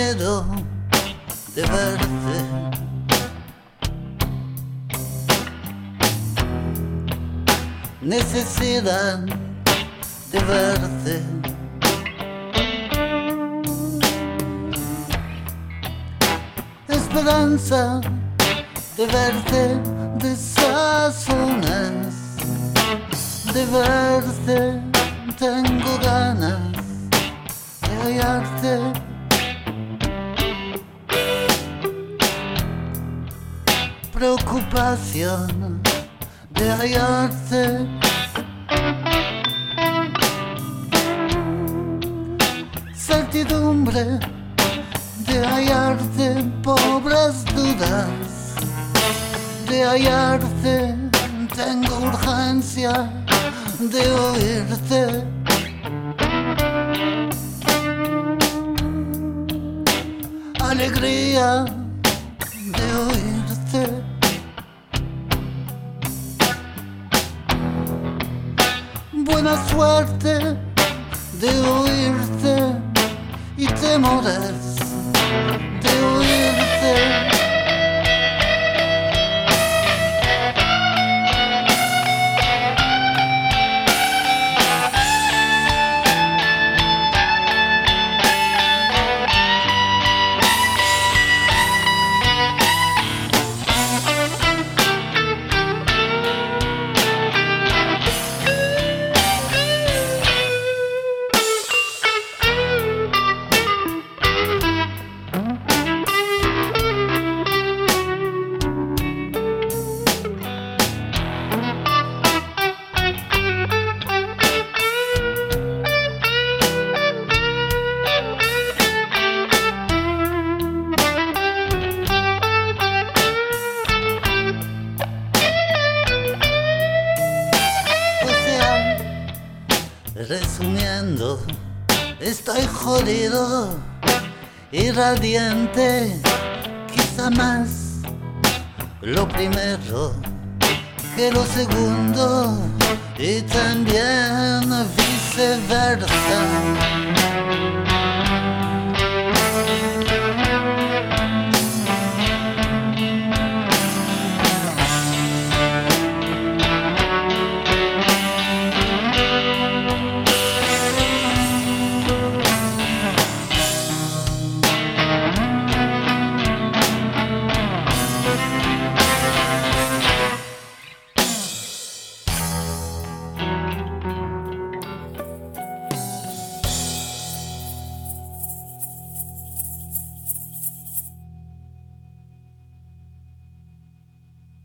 miedo de verte. Necesidad de verte. Esperanza de verte, de sazones, de verte, tengo ganas de hallarte. Preocupación de hallarte. Certidumbre de hallarte, pobres dudas de hallarte. Tengo urgencia de oírte. Alegría de oírte. Buena suerte de oírte y temores de oírte. Resumiendo, estoy jodido, irradiante, quizá más lo primero que lo segundo y también viceversa.